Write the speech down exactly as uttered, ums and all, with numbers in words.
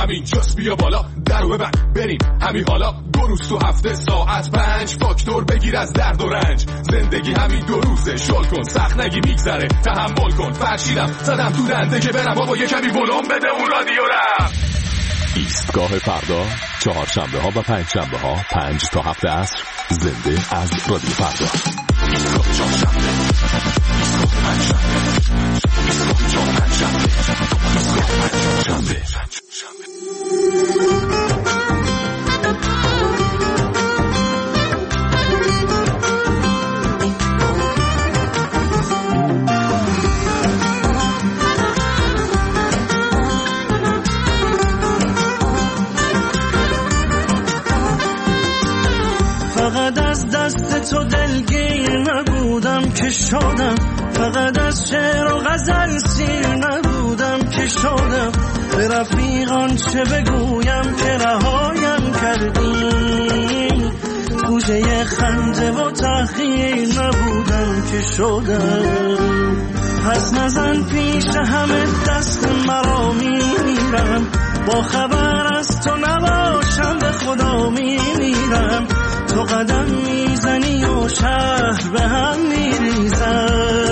همین جاست بیا بالا درو ببند بریم همین حالا دو روز تو هفته ساعت پنج فاکتور بگیر از درد و رنج زندگی همین دو روزه شل کن سخت نگی میگذره تحمل کن فرشیدم زدم تو دنده که برم بابا یه کمی ولوم بده اون رادیو رم. ایستگاه فردا چهارشنبه ها و پنج شنبه ها پنج تا هفت عصر زنده از رادیو فردا. ایستگاه چهارشنبه ایستگاه پنج شنبه ایستگاه چهار پنج شنبه ایستگاه پنج شنبه. فقط از دست تو دلگیر نبودم که شدم فقط از شعر و غزل سیر نبودم که شدم به رفیقان چه بگویم که رهایم کردی گوشه خنده و تحقیر نبودم که شدم پس نزن پیش همه دست مرا میمیرم با خبر از تو نباشم به خدا میمیرم تو قدم میزنی و شهر به هم میریزم